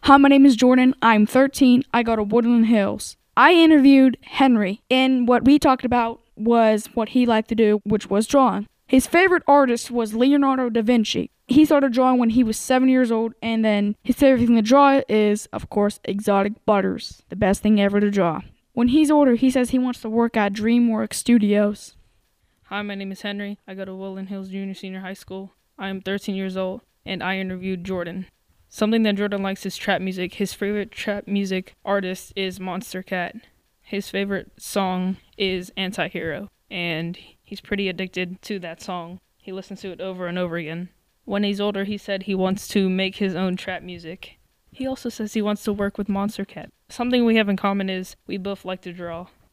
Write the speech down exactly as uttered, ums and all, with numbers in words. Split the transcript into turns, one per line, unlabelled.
Hi, my name is Jordan. I'm thirteen. I go to Woodland Hills. I interviewed Henry, and what we talked about was what he liked to do, which was drawing. His favorite artist was Leonardo da Vinci. He started drawing when he was seven years old, and then his favorite thing to draw is, of course, exotic butters. The best thing ever to draw. When he's older, he says he wants to work at DreamWorks Studios.
Hi, my name is Henry. I go to Woodland Hills Junior Senior High School. I am thirteen years old, and I interviewed Jordan. Something that Jordan likes is trap music. His favorite trap music artist is Monster Cat. His favorite song is Anti-Hero, and he's pretty addicted to that song. He listens to it over and over again. When he's older, he said he wants to make his own trap music. He also says he wants to work with Monster Cat. Something we have in common is we both like to draw.